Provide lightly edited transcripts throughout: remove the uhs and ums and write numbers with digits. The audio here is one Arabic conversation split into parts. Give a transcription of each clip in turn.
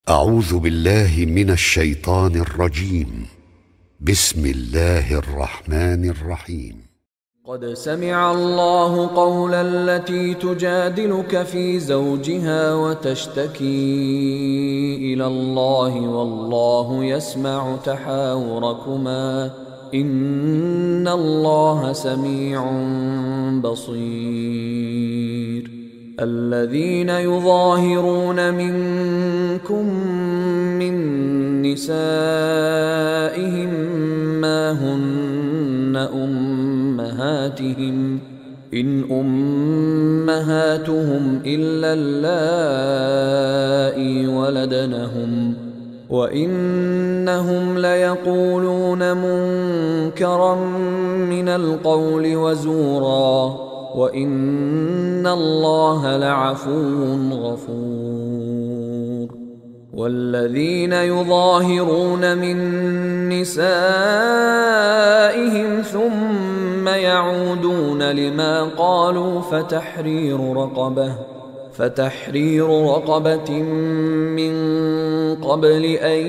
أعوذ بالله من الشيطان الرجيم. بسم الله الرحمن الرحيم. قد سمع الله قول التي تجادلك في زوجها وتشتكي إلى الله والله يسمع تحاوركما إن الله سميع بصير. الذين يظاهرون منكم من نسائهم ما هن أمهاتهم إن أمهاتهم إلا اللائي ولدنهم وإنهم ليقولون منكرا من القول وزورا وإن الله لعفو غفور. والذين يظاهرون من نسائهم ثم يعودون لما قالوا فتحرير رقبة من قبل أن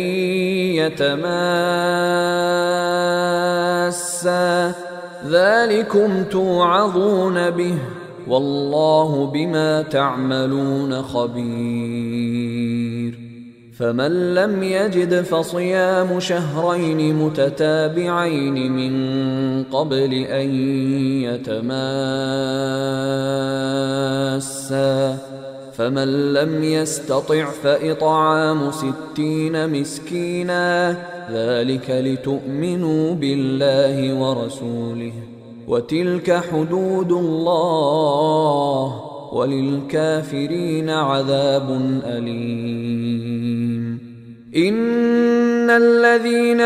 يتماسا ذلكم توعظون به والله بما تعملون خبير. فمن لم يجد فصيام شهرين متتابعين من قبل أن يتماسا فمن لم يستطع فإطعام 60 مسكينا ذلك لتؤمنوا بالله ورسوله وتلك حدود الله وللكافرين عذاب أليم. إن الذين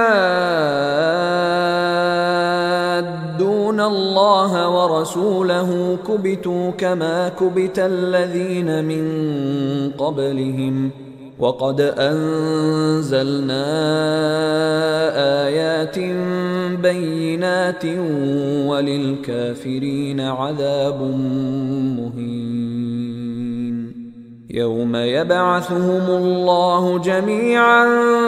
يحادون الله ورسوله كبتوا كما كبت الذين من قبلهم وقد أنزلنا آيات بينات وللكافرين عذاب مهين. يوم يبعثهم الله جميعا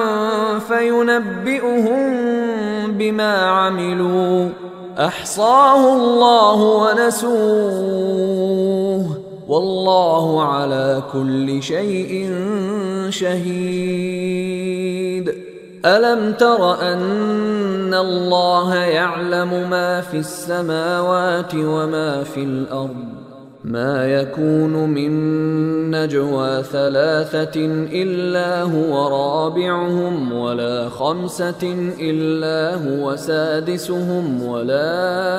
فينبئهم بما عملوا أحصاه الله ونسوه والله على كل شيء شهيد. ألم تر أن الله يعلم ما في السماوات وما في الأرض ما يكون من نجوى 3 إلا هو رابعهم ولا 5 إلا هو سادسهم ولا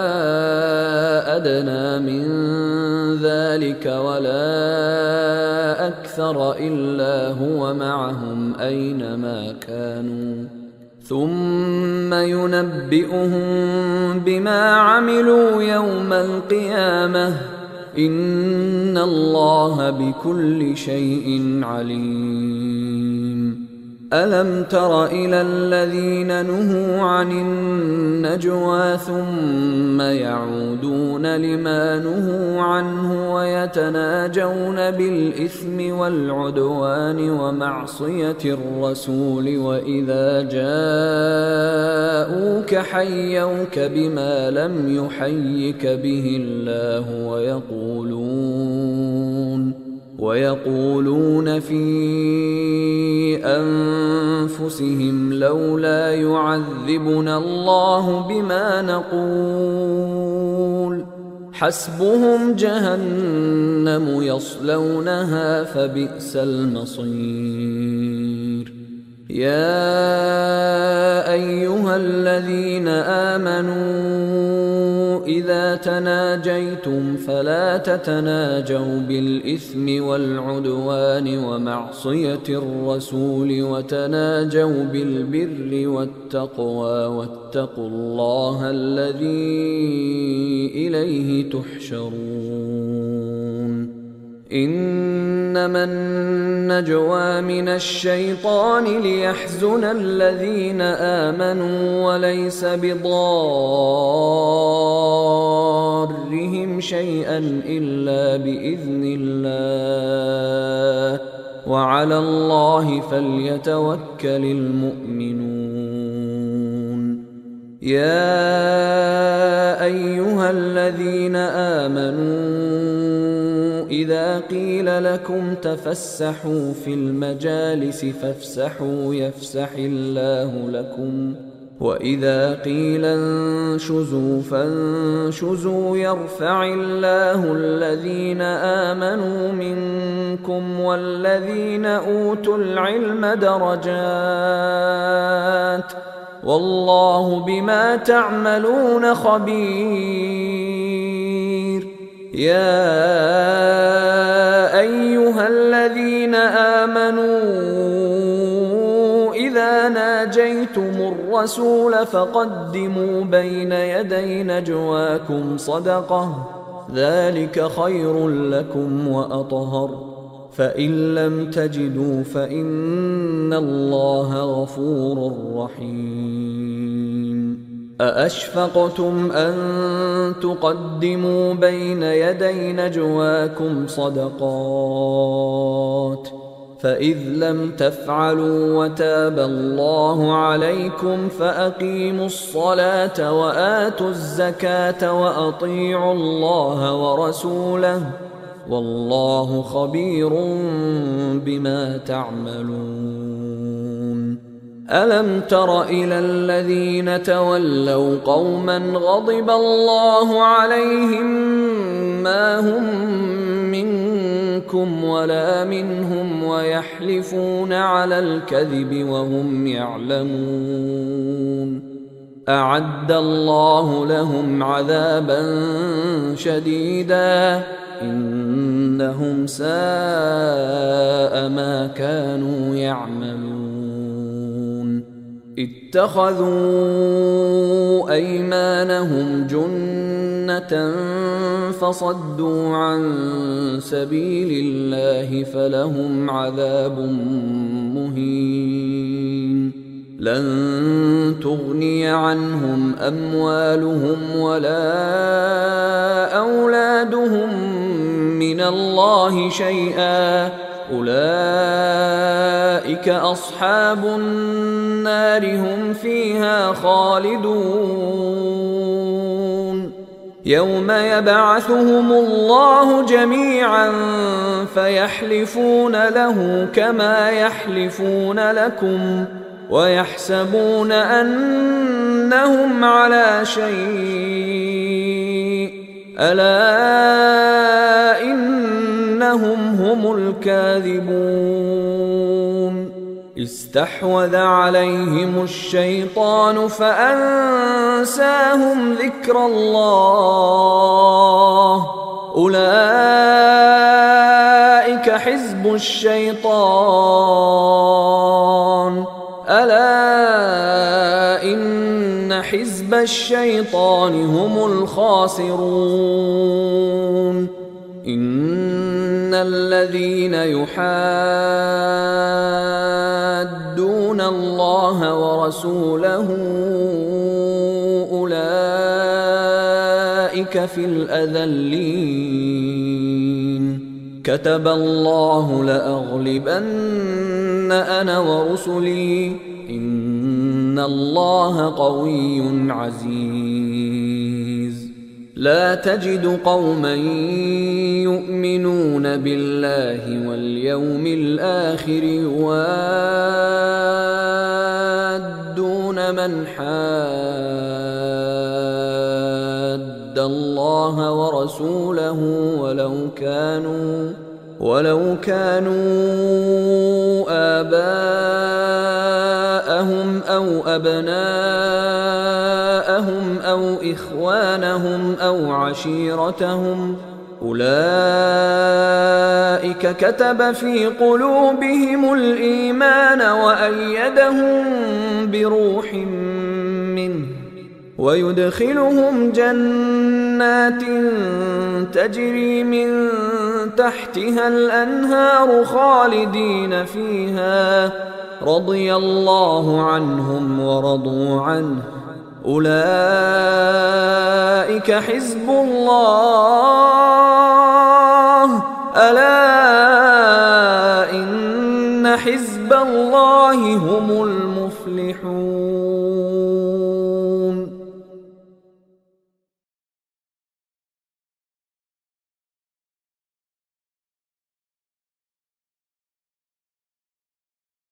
أدنى من ذلك ولا أكثر إلا هو معهم أينما كانوا ثم ينبئهم بما عملوا يوم القيامة إن الله بكل شيء عليم. ألم تر إلى الذين نهوا عن النجوى ثم يعودون لما نهوا عنه ويتناجون بالإثم والعدوان ومعصية الرسول وإذا جاءوك حيوك بما لم يحيك به الله ويقولون في أنفسهم لولا يعذبنا الله بما نقول حسبهم جهنم يصلونها فبئس المصير. يا أيها الذين آمنوا إذا تناجيتم فلا تتناجوا بالإثم والعدوان ومعصية الرسول وتناجوا بالبر والتقوى واتقوا الله الذي إليه تحشرون. إنما النجوى من الشيطان ليحزن الذين آمنوا وليس بضارهم شيئا إلا بإذن الله وعلى الله فليتوكل المؤمنون. يا أيها الذين آمنوا إذا قيل لكم تفسحوا في المجالس فافسحوا يفسح الله لكم، وإذا قيل انشزوا فانشزوا يرفع الله الذين آمنوا منكم والذين أوتوا العلم درجات، والله بما تعملون خبير. يا أيها الذين آمنوا إذا ناجيتم الرسول فقدموا بين يدي نجواكم صدقة، ذلك خير لكم وأطهر، فإن لم تجدوا فإن الله غفور رحيم. أأشفقتم أن تقدموا بين يدي نجواكم صدقات، فإذ لم تفعلوا وتاب الله عليكم فأقيموا الصلاة وآتوا الزكاة وأطيعوا الله ورسوله، والله خبير بما تعملون. ألم تر إلى الذين تولوا قوما غضب الله عليهم ما هم منكم ولا منهم ويحلفون على الكذب وهم يعلمون، أعد الله لهم عذابا شديدا إنهم ساء ما كانوا يعملون. اتخذوا أيمانهم جنة فصدوا عن سبيل الله فلهم عذاب مهين. لن تغني عنهم أموالهم ولا أولادهم من الله شيئا، أولئك أصحاب النار هم فيها خالدون. يوم يبعثهم الله جميعا فيحلفون له كما يحلفون لكم ويحسبون أنهم على شيء، ألا إنهم هم الكاذبون. استحوذ عليهم الشيطان فأنساهم ذكر الله، أولئك حزب الشيطان، ألا إن حزب الشيطان هم الخاسرون. إن الذين يحادون الله ورسوله أولئك في الأذلين. كتب الله لأغلبن أنا ورسلي إن الله قوي عزيز. لا تجد قوما يؤمنون بالله واليوم الآخر يوادون من حاد الله ورسوله ولو كانوا آباءهم أو أبناءهم أو إخوانهم أو عشيرتهم، أولئك كتب في قلوبهم الإيمان وأيدهم بروح منه ويدخلهم جنات تجري من تحتها الأنهار خالدين فيها، رضي الله عنهم ورضوا عنه، أولئك حزب الله، ألا إن إن حزب الله هم المفلحون.